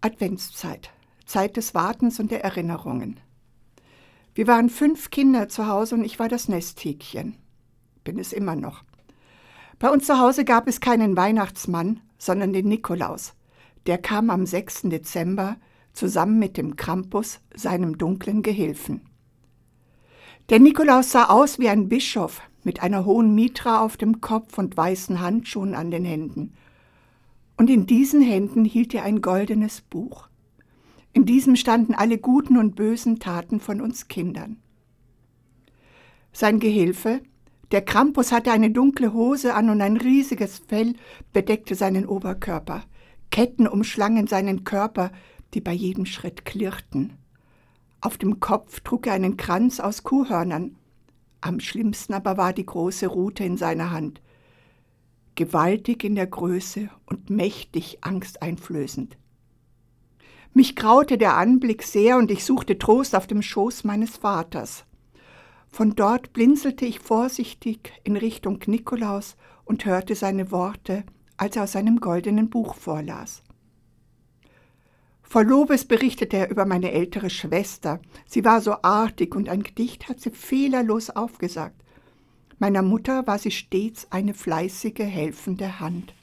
Adventszeit, Zeit des Wartens und der Erinnerungen. Wir waren 5 Kinder zu Hause und ich war das Nesthäkchen. Bin es immer noch. Bei uns zu Hause gab es keinen Weihnachtsmann, sondern den Nikolaus. Der kam am 6. Dezember zusammen mit dem Krampus, seinem dunklen Gehilfen. Der Nikolaus sah aus wie ein Bischof mit einer hohen Mitra auf dem Kopf und weißen Handschuhen an den Händen. Und in diesen Händen hielt er ein goldenes Buch. In diesem standen alle guten und bösen Taten von uns Kindern. Sein Gehilfe, der Krampus, hatte eine dunkle Hose an und ein riesiges Fell bedeckte seinen Oberkörper. Ketten umschlangen seinen Körper, die bei jedem Schritt klirrten. Auf dem Kopf trug er einen Kranz aus Kuhhörnern. Am schlimmsten aber war die große Rute in seiner Hand. Gewaltig in der Größe und mächtig angsteinflößend. Mich graute der Anblick sehr und ich suchte Trost auf dem Schoß meines Vaters. Von dort blinzelte ich vorsichtig in Richtung Nikolaus und hörte seine Worte, als er aus seinem goldenen Buch vorlas. Vor Lobes berichtete er über meine ältere Schwester. Sie war so artig und ein Gedicht hat sie fehlerlos aufgesagt. Meiner Mutter war sie stets eine fleißige, helfende Hand.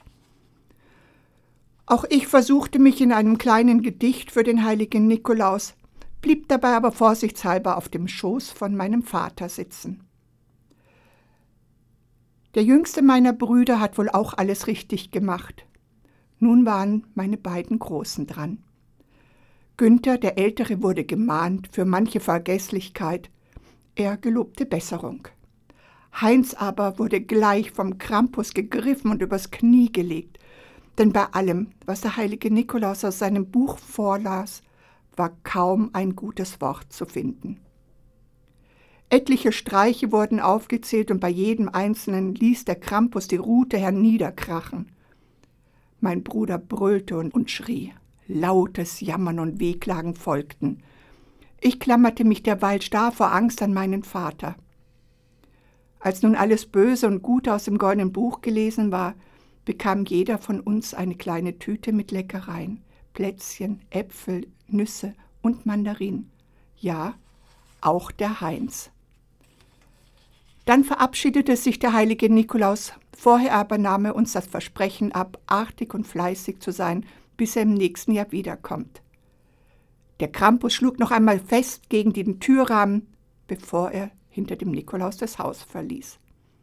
Auch ich versuchte mich in einem kleinen Gedicht für den heiligen Nikolaus, blieb dabei aber vorsichtshalber auf dem Schoß von meinem Vater sitzen. Der jüngste meiner Brüder hat wohl auch alles richtig gemacht. Nun waren meine beiden Großen dran. Günther, der Ältere, wurde gemahnt für manche Vergesslichkeit. Er gelobte Besserung. Heinz aber wurde gleich vom Krampus gegriffen und übers Knie gelegt, denn bei allem, was der heilige Nikolaus aus seinem Buch vorlas, war kaum ein gutes Wort zu finden. Etliche Streiche wurden aufgezählt und bei jedem einzelnen ließ der Krampus die Rute herniederkrachen. Mein Bruder brüllte und schrie. Lautes Jammern und Wehklagen folgten. Ich klammerte mich derweil starr vor Angst an meinen Vater. Als nun alles Böse und Gute aus dem goldenen Buch gelesen war, bekam jeder von uns eine kleine Tüte mit Leckereien, Plätzchen, Äpfel, Nüsse und Mandarinen. Ja, auch der Heinz. Dann verabschiedete sich der heilige Nikolaus, vorher aber nahm er uns das Versprechen ab, artig und fleißig zu sein, bis er im nächsten Jahr wiederkommt. Der Krampus schlug noch einmal fest gegen den Türrahmen, bevor er hinter dem Nikolaus das Haus verließ.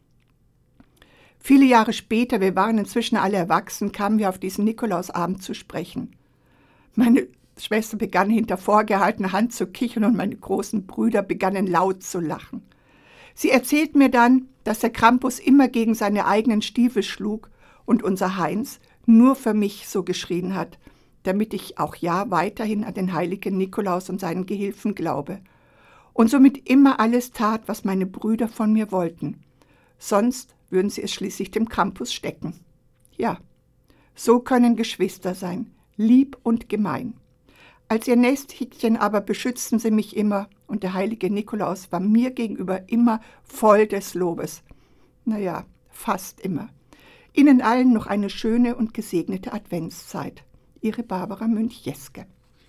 Viele Jahre später, wir waren inzwischen alle erwachsen, kamen wir auf diesen Nikolausabend zu sprechen. Meine Schwester begann hinter vorgehaltener Hand zu kichern und meine großen Brüder begannen laut zu lachen. Sie erzählten mir dann, dass der Krampus immer gegen seine eigenen Stiefel schlug und unser Heinz nur für mich so geschrien hat, damit ich auch ja weiterhin an den heiligen Nikolaus und seinen Gehilfen glaube und somit immer alles tat, was meine Brüder von mir wollten. Sonst würden sie es schließlich dem Krampus stecken. Ja, so können Geschwister sein, lieb und gemein. Als ihr Nesthäkchen aber beschützten sie mich immer und der heilige Nikolaus war mir gegenüber immer voll des Lobes. Naja, fast immer. Ihnen allen noch eine schöne und gesegnete Adventszeit. Ihre Barbara Münch-Jeske.